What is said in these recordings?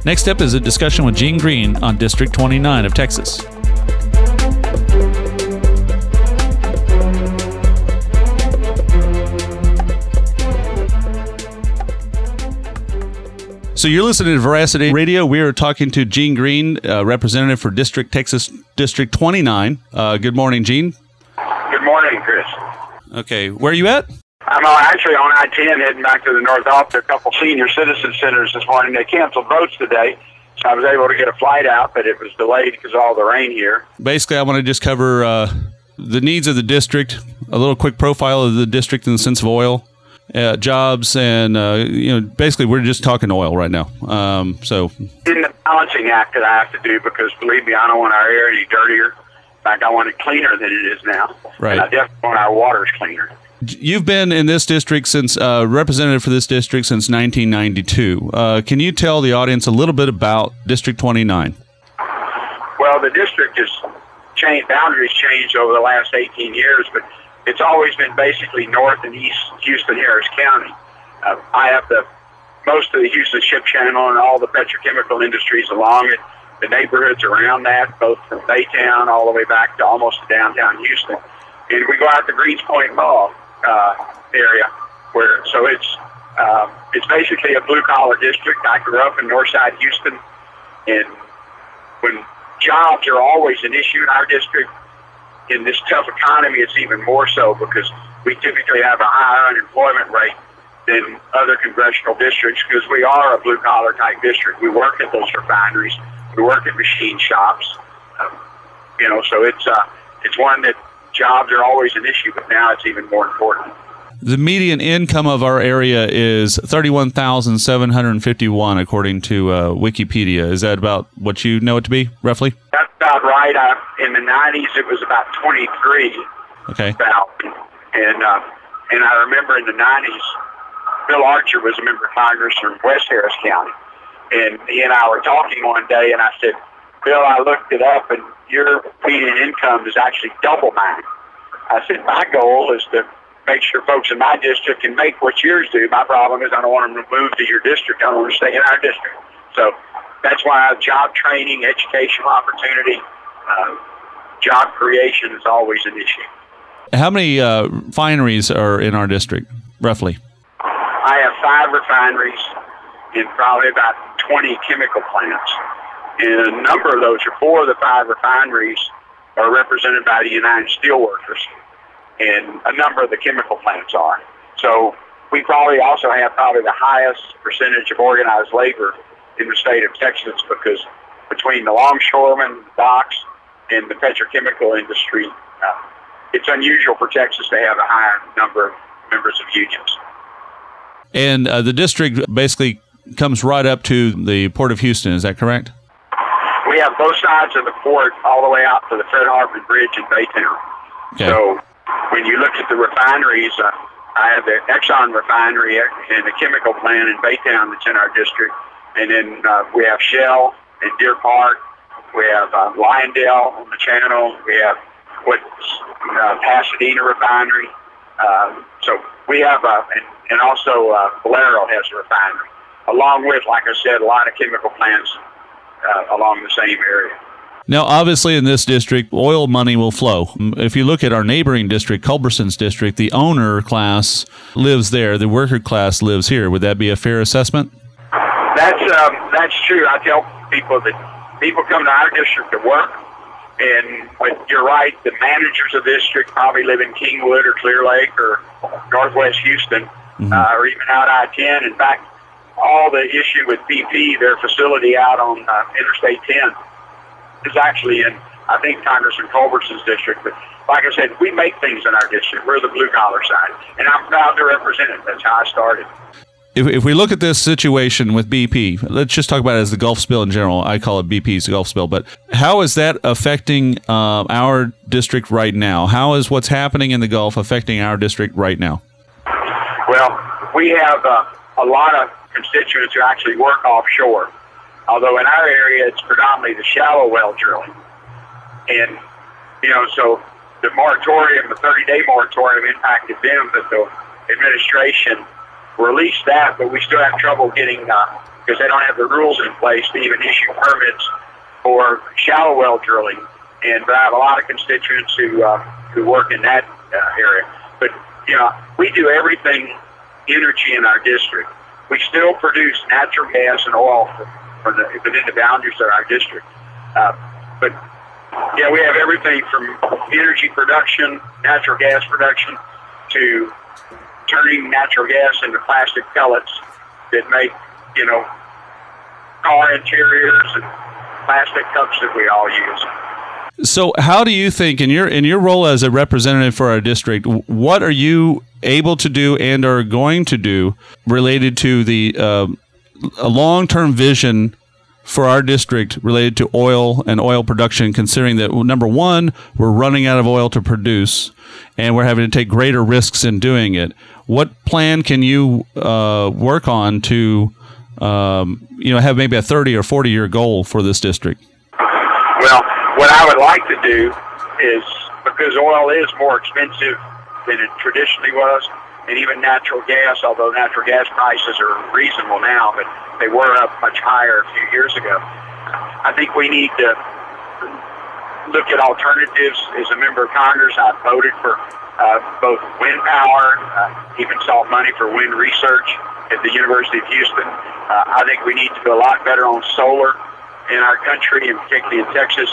Next up is a discussion with Gene Green on District 29 of Texas. So you're listening to Veracity Radio. We are talking to Gene Green, representative for Texas District 29. Good morning, Gene. Good morning, Chris. Okay, where are you at? I'm actually on I-10 heading back to the north off to a couple senior citizen centers this morning. They canceled votes today, so I was able to get a flight out, but it was delayed because of all the rain here. Basically, I want to just cover the needs of the district, a little quick profile of the district in the sense of oil. Jobs and basically we're just talking oil right now. So in the balancing act that I have to do, because believe me, I don't want our air any dirtier. In fact, I want it cleaner than it is now. Right. And I definitely want our waters cleaner. You've been in this district since representative for this district since 1992. Can you tell the audience a little bit about District 29? Well, the district has changed. Boundaries changed over the last 18 years, but it's always been basically north and east Houston-Harris County. I have most of the Houston Ship Channel and all the petrochemical industries along it, the neighborhoods around that, both from Baytown all the way back to almost downtown Houston. And we go out to Greens Point Mall area, so it's basically a blue-collar district. I grew up in Northside Houston, and when jobs are always an issue in our district, in this tough economy, it's even more so because we typically have a higher unemployment rate than other congressional districts because we are a blue-collar type district. We work at those refineries. We work at machine shops. So it's one that jobs are always an issue, but now it's even more important. The median income of our area is $31,751, according to Wikipedia. Is that about what you know it to be, roughly? That's about right. In the 90s, it was about 23. Okay. And I remember in the 90s, Bill Archer was a member of Congress from West Harris County. And he and I were talking one day, and I said, Bill, I looked it up, and your median income is actually double mine. I said, my goal is to make sure folks in my district can make what yours do. My problem is I don't want them to move to your district. I don't want to stay in our district. So that's why job training, educational opportunity, job creation is always an issue. How many refineries are in our district, roughly? I have 5 refineries and probably about 20 chemical plants. And a number of those, or 4 of the 5 refineries, are represented by the United Steelworkers. And a number of the chemical plants are. So we probably also have the highest percentage of organized labor in the state of Texas because between the longshoremen, the docks, and the petrochemical industry, it's unusual for Texas to have a higher number of members of unions. And the district basically comes right up to the Port of Houston, is that correct? We have both sides of the port all the way out to the Fred Hartman Bridge in Baytown. Okay. So when you look at the refineries, I have the Exxon refinery and the chemical plant in Baytown that's in our district. And then we have Shell in Deer Park. We have Lyondale on the channel. We have Pasadena refinery. So we have, and also Valero has a refinery, along with, like I said, a lot of chemical plants along the same area. Now, obviously, in this district, oil money will flow. If you look at our neighboring district, Culberson's district, the owner class lives there. The worker class lives here. Would that be a fair assessment? That's true. I tell people that people come to our district to work, but you're right, the managers of the district probably live in Kingwood or Clear Lake or Northwest Houston, or even out I-10. In fact, all the issue with BP, their facility out on Interstate 10, is actually in, I think, Congressman Culberson's district. But like I said, we make things in our district. We're the blue-collar side, and I'm proud to represent it. That's how I started. If we look at this situation with BP, let's just talk about it as the Gulf spill in general. I call it BP's Gulf spill. But how is that affecting our district right now? How is what's happening in the Gulf affecting our district right now? Well, we have a lot of constituents who actually work offshore, although in our area it's predominantly the shallow well drilling. And, so the moratorium, the 30-day moratorium impacted them, but the administration released that, but we still have trouble getting because they don't have the rules in place to even issue permits for shallow well drilling. But I have a lot of constituents who work in that area. But we do everything energy in our district. We still produce natural gas and oil within the boundaries of our district. But we have everything from energy production, natural gas production, to turning natural gas into plastic pellets that make, car interiors and plastic cups that we all use. So how do you think, in your role as a representative for our district, what are you able to do and are going to do related to the a long-term vision for our district related to oil and oil production, considering that, number one, we're running out of oil to produce and we're having to take greater risks in doing it? What plan can you work on to have maybe a 30 or 40-year goal for this district? Well, what I would like to do is, because oil is more expensive than it traditionally was, and even natural gas, although natural gas prices are reasonable now, but they were up much higher a few years ago. I think we need to look at alternatives. As a member of Congress, I voted for both wind power, even sought money for wind research at the University of Houston. I think we need to do a lot better on solar in our country, and particularly in Texas.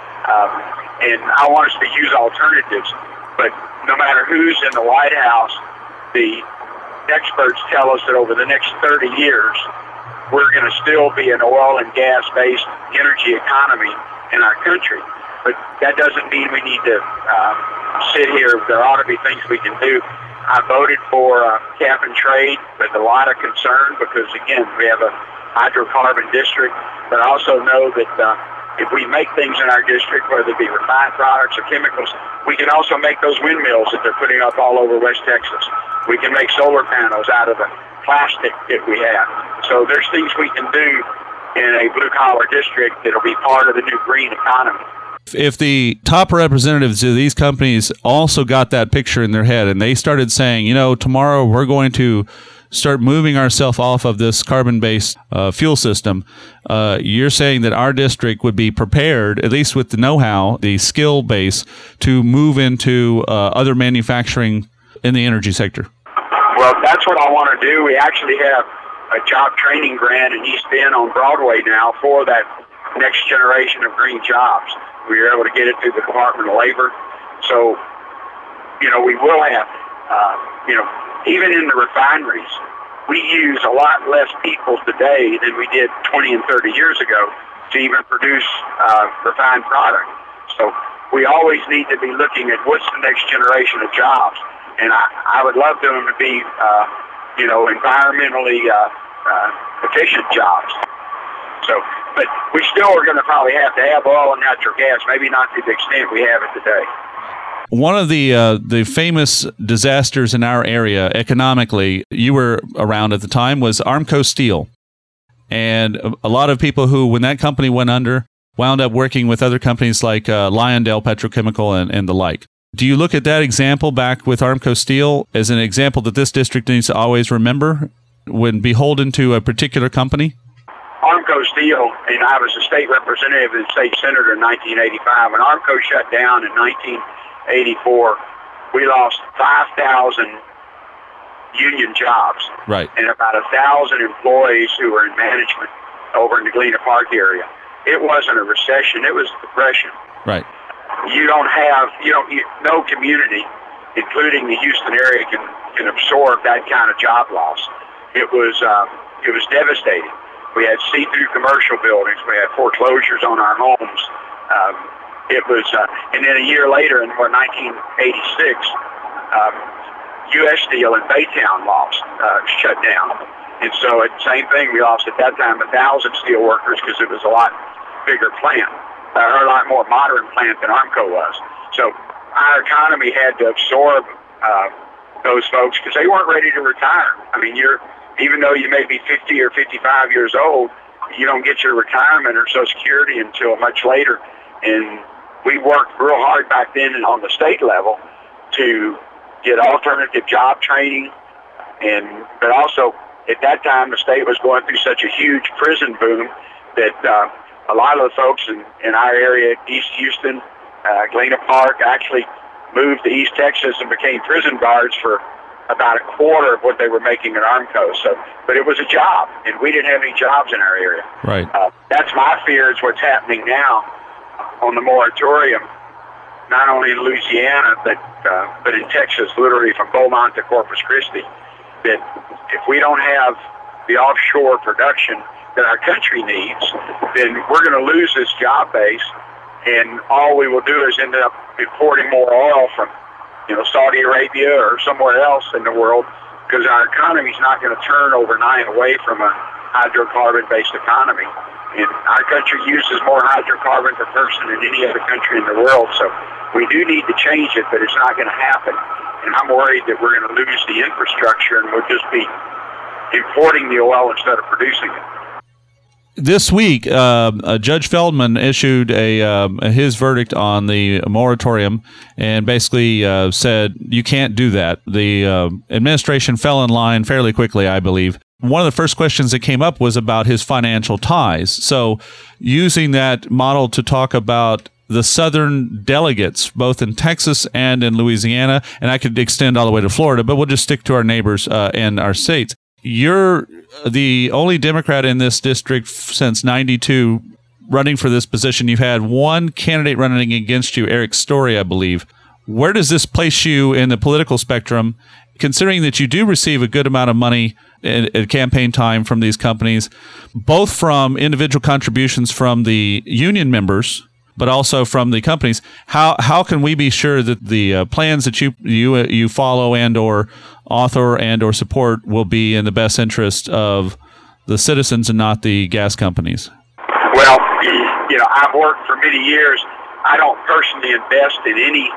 And I want us to use alternatives. But no matter who's in the White House, the experts tell us that over the next 30 years, we're going to still be an oil and gas-based energy economy in our country. But that doesn't mean we need to sit here. There ought to be things we can do. I voted for cap and trade with a lot of concern because, again, we have a hydrocarbon district. But I also know that if we make things in our district, whether it be refined products or chemicals, we can also make those windmills that they're putting up all over West Texas. We can make solar panels out of the plastic that we have. So there's things we can do in a blue-collar district that'll be part of the new green economy. If the top representatives of these companies also got that picture in their head and they started saying, tomorrow we're going to start moving ourselves off of this carbon-based fuel system, you're saying that our district would be prepared, at least with the know-how, the skill base, to move into other manufacturing in the energy sector? Well, that's what I want to do. We actually have a job training grant in East Bend on Broadway now for that next generation of green jobs. We were able to get it through the Department of Labor. So, we will have, even in the refineries, we use a lot less people today than we did 20 and 30 years ago to even produce refined product. So we always need to be looking at what's the next generation of jobs. And I would love them to be, environmentally efficient jobs. So, but we still are going to probably have to have oil and natural gas, maybe not to the extent we have it today. One of the famous disasters in our area economically, you were around at the time, was Armco Steel. And a lot of people who, when that company went under, wound up working with other companies like Lyondell Petrochemical and the like. Do you look at that example back with Armco Steel as an example that this district needs to always remember when beholden to a particular company? Armco Steel, and I was a state representative and state senator in 1985. When Armco shut down in 1984, we lost 5,000 union jobs, right, and about 1,000 employees who were in management over in the Galena Park area. It wasn't a recession; it was a depression. Right. No community, including the Houston area, can absorb that kind of job loss. It was devastating. We had see-through commercial buildings. We had foreclosures on our homes. And then a year later, in 1986, U.S. Steel in Baytown shut down. And so, same thing, we lost at that time 1,000 steel workers because it was a lot bigger plant, or a lot more modern plant than Armco was. So our economy had to absorb those folks because they weren't ready to retire. I mean, even though you may be 50 or 55 years old, you don't get your retirement or Social Security until much later. And we worked real hard back then on the state level to get alternative job training, but also at that time, the state was going through such a huge prison boom that a lot of the folks in our area, East Houston, Galena Park, actually moved to East Texas and became prison guards for about a quarter of what they were making at Armco. So, but it was a job, and we didn't have any jobs in our area. Right. That's my fear is what's happening now on the moratorium, not only in Louisiana, but in Texas, literally from Beaumont to Corpus Christi, that if we don't have the offshore production that our country needs, then we're going to lose this job base, and all we will do is end up importing more oil from, Saudi Arabia or somewhere else in the world, because our economy is not going to turn overnight away from a hydrocarbon-based economy. And our country uses more hydrocarbon per person than any other country in the world, so we do need to change it, but it's not going to happen. And I'm worried that we're going to lose the infrastructure and we'll just be importing the oil instead of producing it. This week, Judge Feldman issued his verdict on the moratorium and basically said you can't do that. The administration fell in line fairly quickly, I believe. One of the first questions that came up was about his financial ties. So using that model to talk about the southern delegates, both in Texas and in Louisiana, and I could extend all the way to Florida, but we'll just stick to our neighbors and our states. You're the only Democrat in this district since 92 running for this position. You've had one candidate running against you, Eric Story, I believe. Where does this place you in the political spectrum, considering that you do receive a good amount of money at campaign time from these companies, both from individual contributions from the union members, but also from the companies? How can we be sure that the plans that you follow and or author and or support will be in the best interest of the citizens and not the gas companies? Well, I've worked for many years. I don't personally invest in any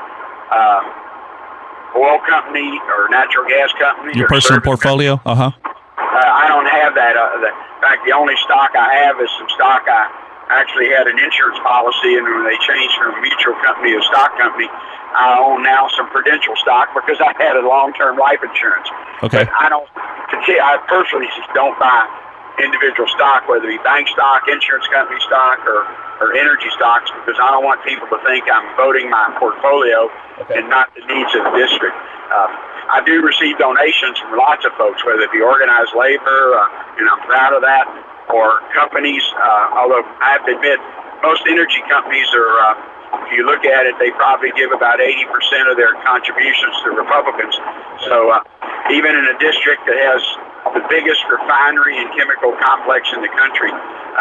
oil company or natural gas company. Your personal portfolio? I don't have that. In fact, the only stock I have is some stock I actually had an insurance policy, and when they changed from a mutual company to a stock company, I own now some Prudential stock because I had a long-term life insurance. Okay. But I personally just don't buy individual stock, whether it be bank stock, insurance company stock, or energy stocks, because I don't want people to think I'm voting my portfolio and not the needs of the district. I do receive donations from lots of folks, whether it be organized labor, and I'm proud of that, or companies, although I have to admit, most energy companies are, if you look at it, they probably give about 80% of their contributions to Republicans. So even in a district that has the biggest refinery and chemical complex in the country,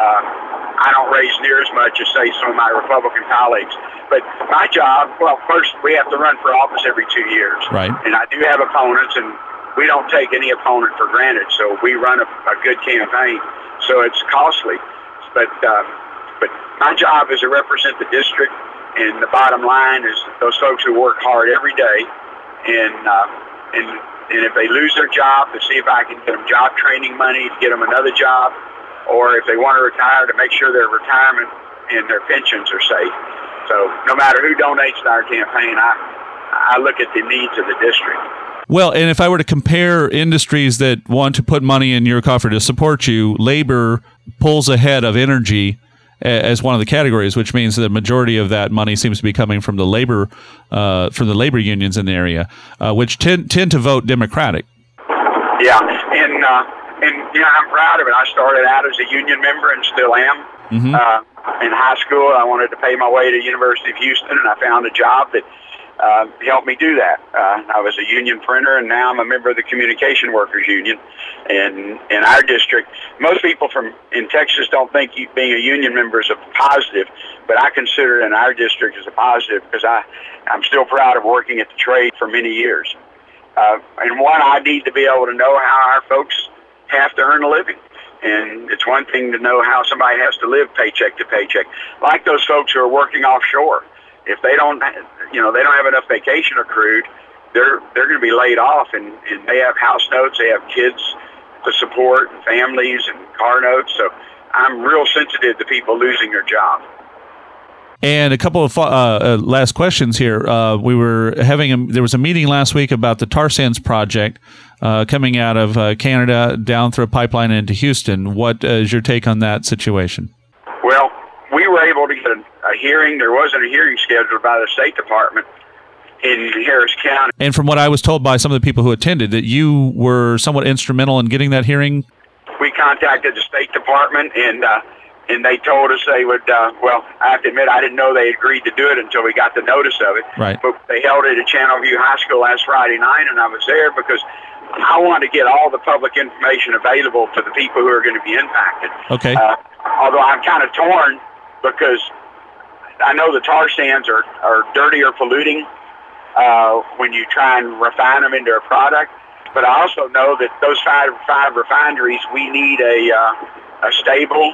I don't raise near as much as, say, some of my Republican colleagues. But my job, well, first, we have to run for office every 2 years. Right. And I do have opponents, and we don't take any opponent for granted, so we run a good campaign. So it's costly, but my job is to represent the district, and the bottom line is those folks who work hard every day, and if they lose their job, to see if I can get them job training money to get them another job, or if they want to retire, to make sure their retirement and their pensions are safe. So no matter who donates to our campaign, I look at the needs of the district. Well, and if I were to compare industries that want to put money in your coffer to support you, labor pulls ahead of energy as one of the categories, which means the majority of that money seems to be coming from the labor unions in the area, which tend to vote Democratic. Yeah, and I'm proud of it. I started out as a union member and still am. Mm-hmm. In high school, I wanted to pay my way to University of Houston, and I found a job that helped me do that. I was a union printer, and now I'm a member of the Communication Workers Union. And in our district, most people in Texas don't think being a union member is a positive, but I consider it in our district as a positive because I'm still proud of working at the trade for many years. And I need to be able to know how our folks have to earn a living. And it's one thing to know how somebody has to live paycheck to paycheck, like those folks who are working offshore. If they don't have enough vacation accrued, they're going to be laid off, and they have house notes, they have kids to support, and families, and car notes. So I'm real sensitive to people losing their job. And a couple of last questions here. There was a meeting last week about the tar sands project coming out of Canada down through a pipeline into Houston. What is your take on that situation? Well, we were able to get a hearing. There wasn't a hearing scheduled by the State Department in Harris County. And from what I was told by some of the people who attended, that you were somewhat instrumental in getting that hearing? We contacted the State Department, and they told us they would, well, I have to admit, I didn't know they agreed to do it until we got the notice of it. Right. But they held it at Channelview High School last Friday night, and I was there because I want to get all the public information available to the people who are going to be impacted. Okay. Although I'm kind of torn because I know the tar sands are dirty or polluting when you try and refine them into a product. But I also know that those five refineries, we need a stable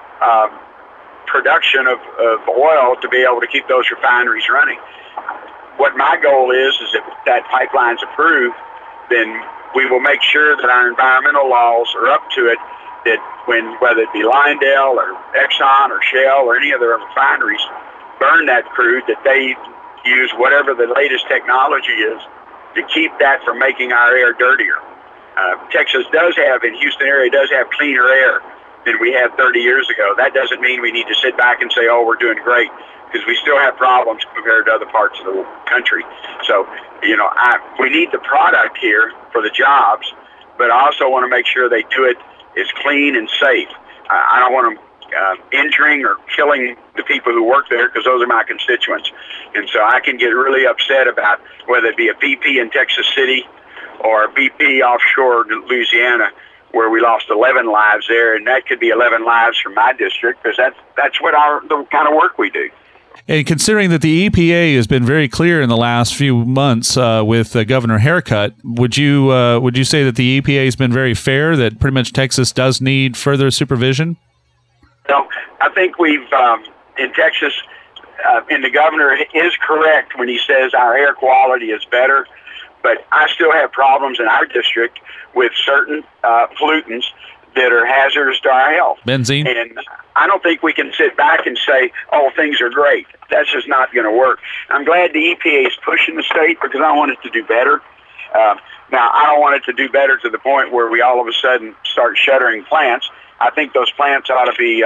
production of oil to be able to keep those refineries running. What my goal is if that pipeline's approved, then we will make sure that our environmental laws are up to it, that whether it be Lyondell or Exxon or Shell or any other refineries burn that crude, that they use whatever the latest technology is to keep that from making our air dirtier. Texas does have, in Houston area, does have cleaner air than we had 30 years ago. That doesn't mean we need to sit back and say, oh, we're doing great, because we still have problems compared to other parts of the country. So, we need the product here for the jobs, but I also want to make sure they do it as clean and safe. I don't want them injuring or killing the people who work there, because those are my constituents. And so I can get really upset about whether it be a BP in Texas City or a BP offshore Louisiana, where we lost 11 lives there, and that could be 11 lives from my district, because that's what the kind of work we do. And considering that the EPA has been very clear in the last few months with Governor Haircut, would you say that the EPA has been very fair, that pretty much Texas does need further supervision? No, I think we've, in Texas, and the governor is correct when he says our air quality is better, but I still have problems in our district with certain pollutants that are hazardous to our health. Benzene? And I don't think we can sit back and say, oh, things are great. That's just not going to work. I'm glad the EPA is pushing the state, because I want it to do better. Now, I don't want it to do better to the point where we all of a sudden start shuttering plants. I think those plants ought to be,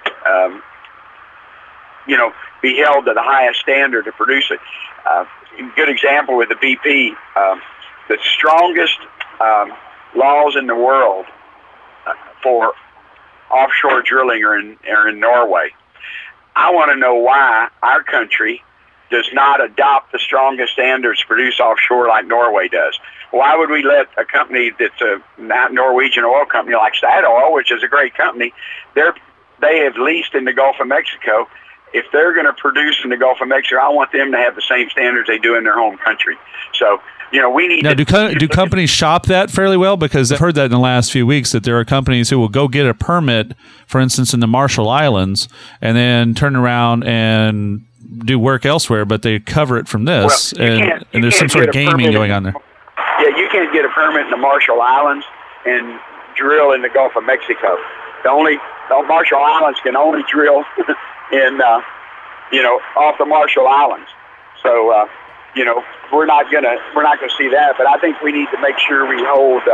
be held to the highest standard to produce it. A good example with the BP, the strongest laws in the world for offshore drilling are in Norway. I want to know why our country does not adopt the strongest standards to produce offshore like Norway does. Why would we let a company that's a Norwegian oil company like Statoil, which is a great company, they have leased in the Gulf of Mexico. If they're going to produce in the Gulf of Mexico, I want them to have the same standards they do in their home country. So, we need now, do companies shop that fairly well? Because I've heard that in the last few weeks, that there are companies who will go get a permit, for instance, in the Marshall Islands, and then turn around and do work elsewhere, but they cover it from this. Well, and there's some sort of gaming going on there. Yeah, you can't get a permit in the Marshall Islands and drill in the Gulf of Mexico. The Marshall Islands can only drill in, off the Marshall Islands. So, we're not gonna see that. But I think we need to make sure we hold,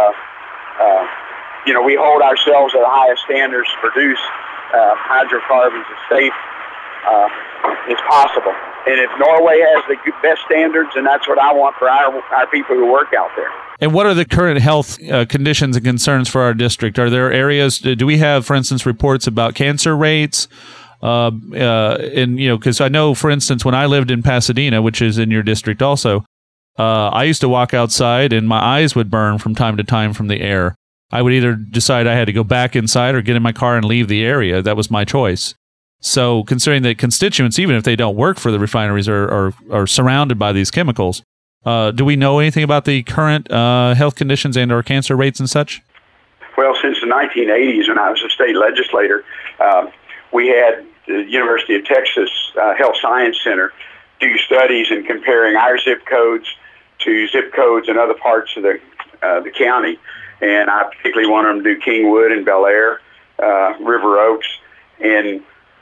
we hold ourselves at the highest standards to produce hydrocarbons as safe as possible. And if Norway has the best standards, and that's what I want for our people who work out there. And what are the current health conditions and concerns for our district? Are there areas, do we have, for instance, reports about cancer rates? Because I know, for instance, when I lived in Pasadena, which is in your district also, I used to walk outside and my eyes would burn from time to time from the air. I would either decide I had to go back inside or get in my car and leave the area. That was my choice. So considering that constituents, even if they don't work for the refineries, are surrounded by these chemicals, do we know anything about the current health conditions and or cancer rates and such? Well, since the 1980s, when I was a state legislator, we had the University of Texas Health Science Center do studies in comparing our zip codes to zip codes in other parts of the county. And I particularly wanted them to do Kingwood and Bel Air, River Oaks. And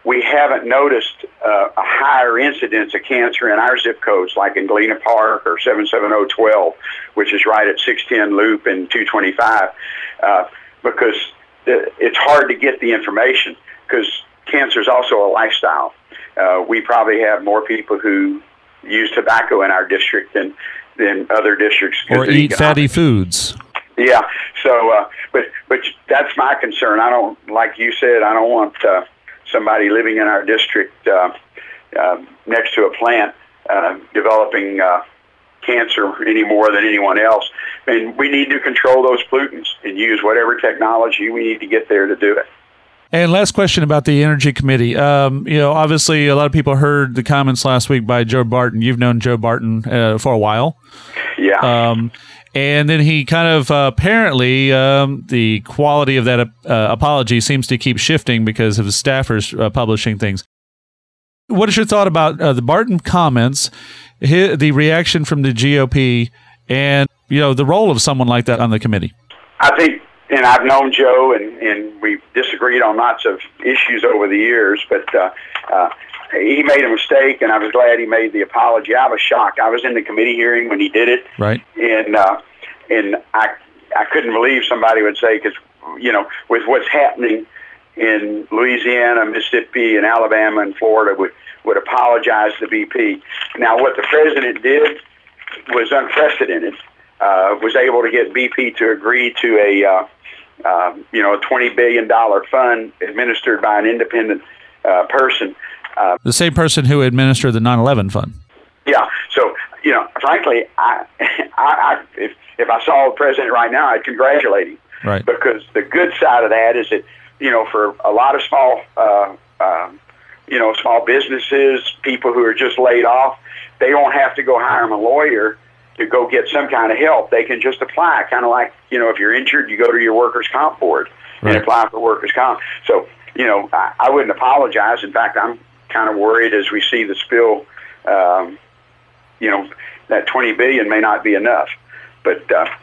we haven't noticed a higher incidence of cancer in our zip codes, like in Galena Park or 77012, which is right at 610 Loop and 225, because it's hard to get the information, because cancer is also a lifestyle. We probably have more people who use tobacco in our district than other districts. Or eat fatty foods. Yeah. So, but that's my concern. I don't, like you said, I don't want somebody living in our district next to a plant developing cancer any more than anyone else. And we need to control those pollutants and use whatever technology we need to get there to do it. And last question about the Energy Committee. Obviously, a lot of people heard the comments last week by Joe Barton. You've known Joe Barton for a while. Yeah. And then he kind of apparently the quality of that apology seems to keep shifting because of his staffers publishing things. What is your thought about the Barton comments, the reaction from the GOP, and the role of someone like that on the committee? I think, and I've known Joe, and we've disagreed on lots of issues over the years, but he made a mistake, and I was glad he made the apology. I was shocked. I was in the committee hearing when he did it, right? And I couldn't believe somebody would say, because with what's happening in Louisiana, Mississippi, and Alabama and Florida, would apologize to BP. Now, what the president did was unprecedented. Was able to get BP to agree to a $20 billion fund administered by an independent person. The same person who administered the 9/11 fund. Yeah. So, frankly, if I saw the president right now, I'd congratulate him. Right. Because the good side of that is that, for a lot of small businesses, people who are just laid off, they don't have to go hire a lawyer to go get some kind of help. They can just apply, kind of like, if you're injured, you go to your workers' comp board and apply for workers' comp. So, I wouldn't apologize. In fact, I'm kind of worried as we see the spill, that $20 billion may not be enough. But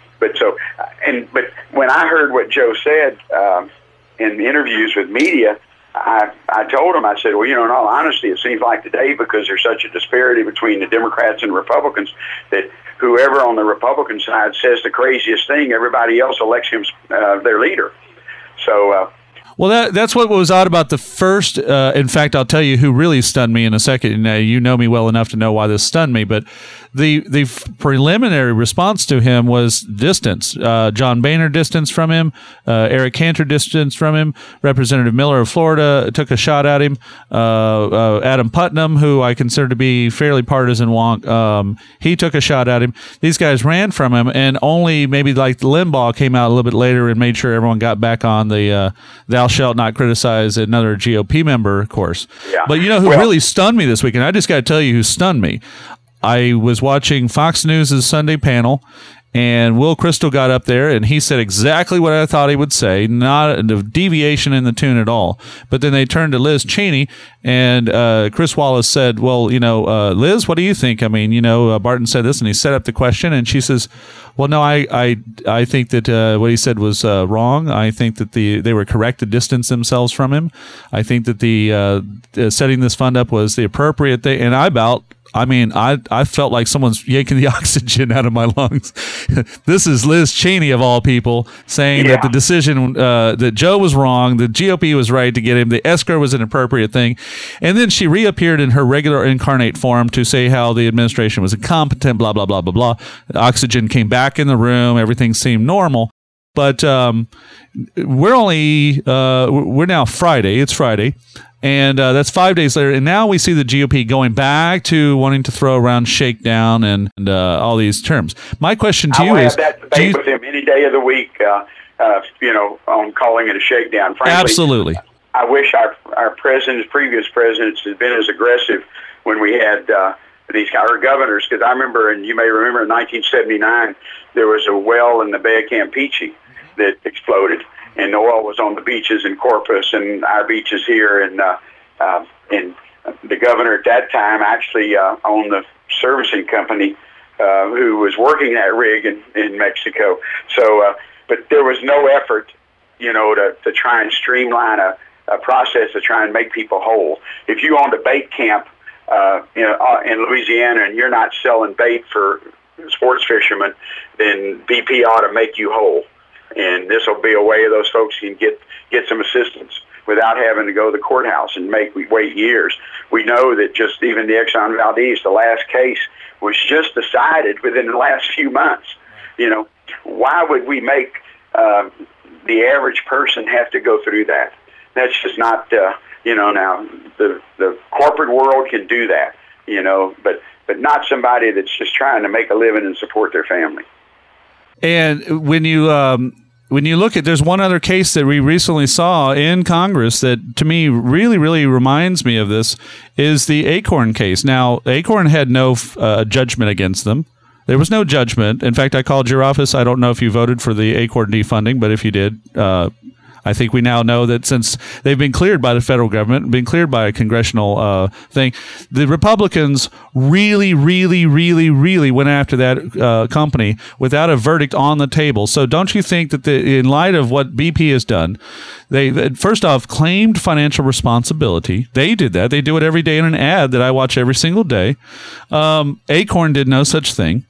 when I heard what Joe said in interviews with media, I told him, I said, well, in all honesty, it seems like today, because there's such a disparity between the Democrats and Republicans, that whoever on the Republican side says the craziest thing, everybody else elects him their leader. So, well, that's what was odd about the first. In fact, I'll tell you who really stunned me in a second. You know me well enough to know why this stunned me. But the preliminary response to him was distance. John Boehner distanced from him. Eric Cantor distanced from him. Representative Miller of Florida took a shot at him. Adam Putnam, who I consider to be fairly partisan wonk, he took a shot at him. These guys ran from him, and only maybe like Limbaugh came out a little bit later and made sure everyone got back on the thou shalt not criticize another GOP member course. Yeah. But who really stunned me this weekend? I just got to tell you who stunned me. I was watching Fox News' Sunday panel, and Will Crystal got up there, and he said exactly what I thought he would say, not a deviation in the tune at all. But then they turned to Liz Cheney, and Chris Wallace said, well, Liz, what do you think? I mean, Barton said this, and he set up the question, and she says, well, no, I think that what he said was wrong. I think that they were correct to distance themselves from him. I think that the setting this fund up was the appropriate thing, and I felt like someone's yanking the oxygen out of my lungs. This is Liz Cheney, of all people, saying that the decision that Joe was wrong, the GOP was right to get him, the escrow was an appropriate thing. And then she reappeared in her regular incarnate form to say how the administration was incompetent, blah, blah, blah, blah, blah. The oxygen came back in the room. Everything seemed normal. But we're now Friday. It's Friday. And that's 5 days later. And now we see the GOP going back to wanting to throw around shakedown and all these terms. My question to you is... I will have that debate with him any day of the week, on calling it a shakedown. Frankly, absolutely. I wish our previous presidents had been as aggressive when we had our governors, because I remember, and you may remember in 1979, there was a well in the Bay of Campeche that exploded. And the oil was on the beaches in Corpus and our beaches here. And the governor at that time actually owned the servicing company who was working that rig in Mexico. So, but there was no effort, to try and streamline a a process to try and make people whole. If you owned a bait camp in Louisiana and you're not selling bait for sports fishermen, then BP ought to make you whole. And this will be a way those folks can get some assistance without having to go to the courthouse and wait years. We know that just even the Exxon Valdez, the last case, was just decided within the last few months. Why would we make the average person have to go through that? That's just not, now the corporate world can do that, but not somebody that's just trying to make a living and support their family. And when you look at, there's one other case that we recently saw in Congress that to me really, really reminds me of this, is the Acorn case. Now, Acorn had no judgment against them. There was no judgment. In fact, I called your office. I don't know if you voted for the Acorn defunding, but if you did, I think we now know that since they've been cleared by the federal government, been cleared by a congressional thing, the Republicans really, really, really, really went after that company without a verdict on the table. So don't you think that in light of what BP has done, they first off claimed financial responsibility. They did that. They do it every day in an ad that I watch every single day. Acorn did no such thing.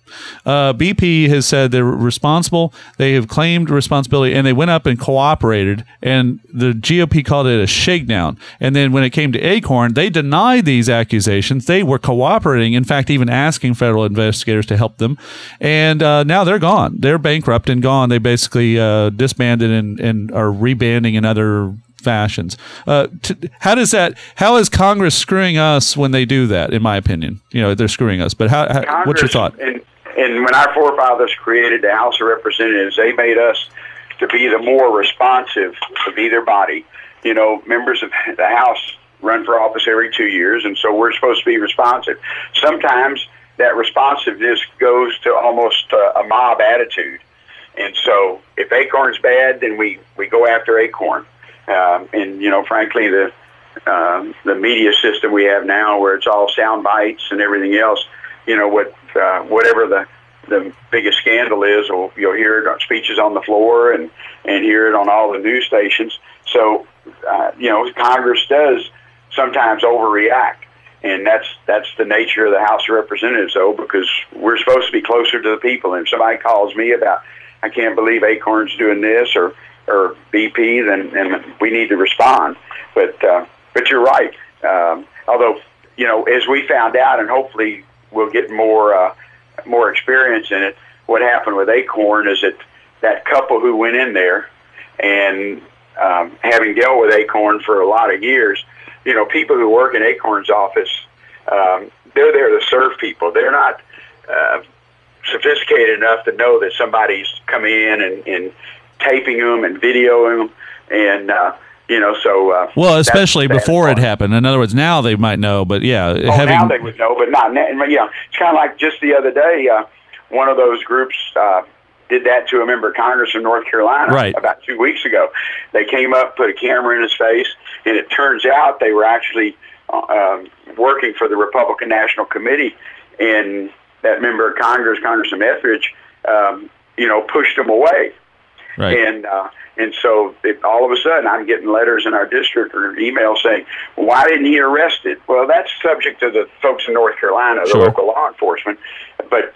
BP has said they're responsible. They have claimed responsibility, and they went up and cooperated, and the GOP called it a shakedown. And then when it came to Acorn, they denied these accusations. They were cooperating, in fact, even asking federal investigators to help them. And now they're gone. They're bankrupt and gone. They basically disbanded and are rebanding in other fashions. How is Congress screwing us when they do that? In my opinion, they're screwing us. But what's your thought? And when our forefathers created the House of Representatives, they made us to be the more responsive of either body. Members of the House run for office every 2 years, and so we're supposed to be responsive. Sometimes that responsiveness goes to almost a mob attitude. And so if Acorn's bad, then we go after Acorn. And frankly, the media system we have now, where it's all sound bites and everything else, whatever the biggest scandal is, you'll hear it on speeches on the floor and hear it on all the news stations. So, Congress does sometimes overreact, and that's the nature of the House of Representatives, though, because we're supposed to be closer to the people. And if somebody calls me about, I can't believe Acorn's doing this or BP, then we need to respond. But you're right. Although, as we found out, and hopefully we'll get more experience in it, what happened with Acorn is that couple who went in there and having dealt with Acorn for a lot of years, people who work in Acorn's office, they're there to serve people. They're not sophisticated enough to know that somebody's coming in and taping them and videoing them, and well, especially before it happened. In other words, now they might know, but yeah, now they would know, but not. Yeah, it's kind of like just the other day, one of those groups did that to a member of Congress in North Carolina about 2 weeks ago. They came up, put a camera in his face, and it turns out they were actually working for the Republican National Committee, and that member of Congress, Congressman Etheridge, pushed them away. Right. And so all of a sudden I'm getting letters in our district or emails saying, why didn't he arrest it? Well, that's subject to the folks in North Carolina, the local law enforcement. But,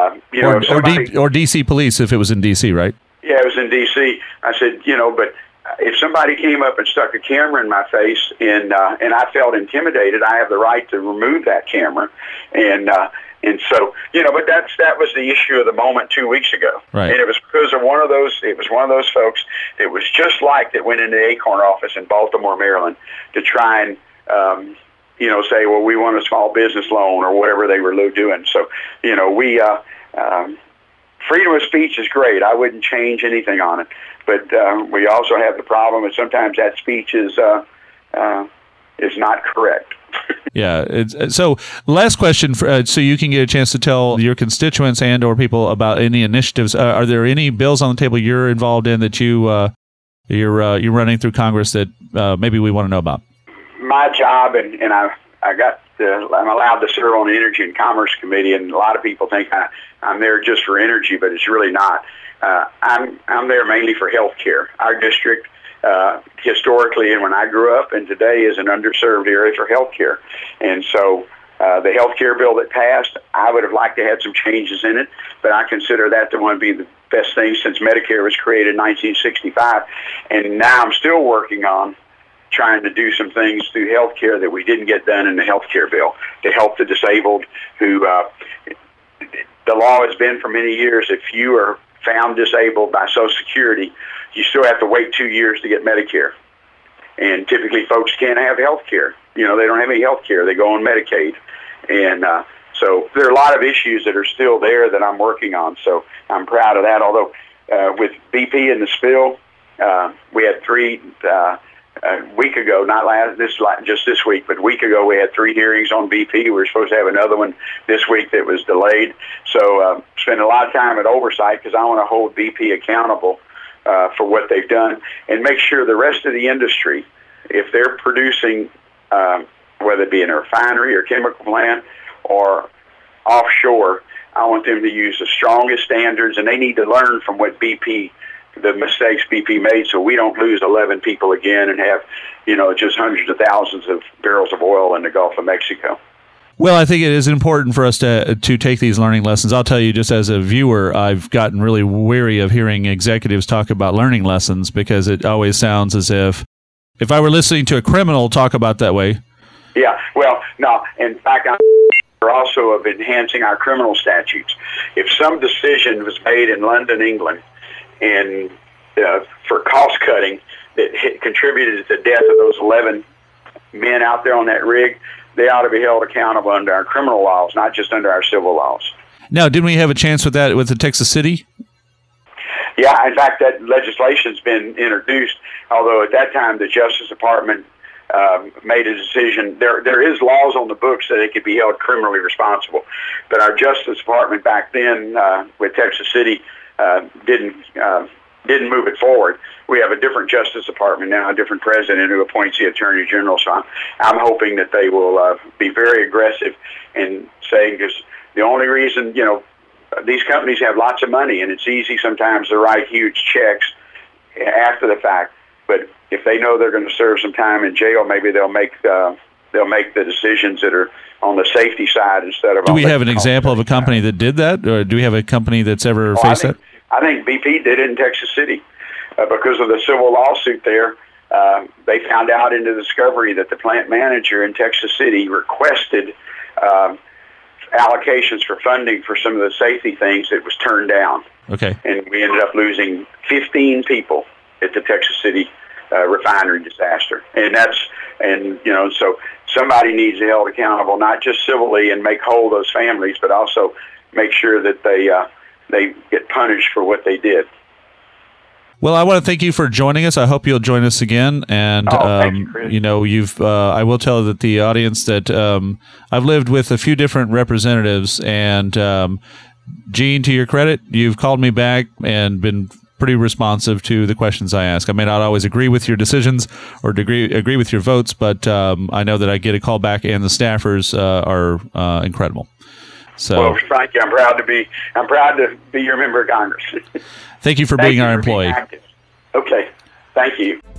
or D.C. police if it was in D.C., right? Yeah, it was in D.C. I said, but if somebody came up and stuck a camera in my face and I felt intimidated, I have the right to remove that camera. And so, but that was the issue of the moment 2 weeks ago. Right. And it was because of one of those folks. It was just like that went into the Acorn office in Baltimore, Maryland, to try and, say, well, we want a small business loan or whatever they were doing. So, freedom of speech is great. I wouldn't change anything on it. But we also have the problem that sometimes that speech is not correct. Yeah. So last question, so you can get a chance to tell your constituents and or people about any initiatives. Are there any bills on the table you're involved in that you're running through Congress that maybe we want to know about? My job, and I'm allowed to serve on the Energy and Commerce Committee, and a lot of people think I'm there just for energy, but it's really not. I'm there mainly for health care. Our district, historically, and when I grew up, and today is an underserved area for health care. And so the health care bill that passed, I would have liked to have some changes in it, but I consider that to one be the best thing since Medicare was created in 1965. And now I'm still working on trying to do some things through health care that we didn't get done in the health care bill to help the disabled who, the law has been for many years, if you are found disabled by Social Security, you still have to wait 2 years to get Medicare. And typically folks can't have health care. They don't have any health care. They go on Medicaid. And so there are a lot of issues that are still there that I'm working on. So I'm proud of that. Although with BP and the spill, we had three, a week ago, just this week, but a week ago we had 3 hearings on BP. We were supposed to have another one this week that was delayed. So spend a lot of time at oversight because I want to hold BP accountable for what they've done and make sure the rest of the industry, if they're producing, whether it be in a refinery or chemical plant or offshore, I want them to use the strongest standards, and they need to learn from what the mistakes BP made, so we don't lose 11 people again and have, just hundreds of thousands of barrels of oil in the Gulf of Mexico. Well, I think it is important for us to take these learning lessons. I'll tell you, just as a viewer, I've gotten really weary of hearing executives talk about learning lessons because it always sounds as if I were listening to a criminal talk about that way. Yeah, well, no. In fact, we're also of enhancing our criminal statutes. If some decision was made in London, England, and for cost cutting that contributed to the death of those 11 men out there on that rig, they ought to be held accountable under our criminal laws, not just under our civil laws. Now, didn't we have a chance with that with the Texas City? Yeah, in fact, that legislation's been introduced, although at that time the Justice Department made a decision. There is laws on the books that they could be held criminally responsible, but our Justice Department back then with Texas City didn't move it forward. We have a different Justice Department now, a different president who appoints the Attorney General. So I'm hoping that they will be very aggressive in saying, because the only reason, these companies have lots of money, and it's easy sometimes to write huge checks after the fact. But if they know they're going to serve some time in jail, maybe they'll make the decisions that are on the safety side instead of. Do we have an example of a company that did that, or do we have a company that's ever faced that? I think BP did it in Texas City because of the civil lawsuit there. They found out in the discovery that the plant manager in Texas City requested allocations for funding for some of the safety things that was turned down. Okay. And we ended up losing 15 people at the Texas City refinery disaster. So somebody needs to be held accountable, not just civilly and make whole those families, but also make sure that they get punished for what they did. Well, I want to thank you for joining us. I hope you'll join us again. And thank you, Chris. I will tell that the audience that I've lived with a few different representatives, and Gene, to your credit, you've called me back and been pretty responsive to the questions I ask. I may not always agree with your decisions or agree with your votes, but I know that I get a call back, and the staffers are incredible. So, well, Frank, I'm proud to be your member of Congress. Thank you for being our employee. Okay, thank you.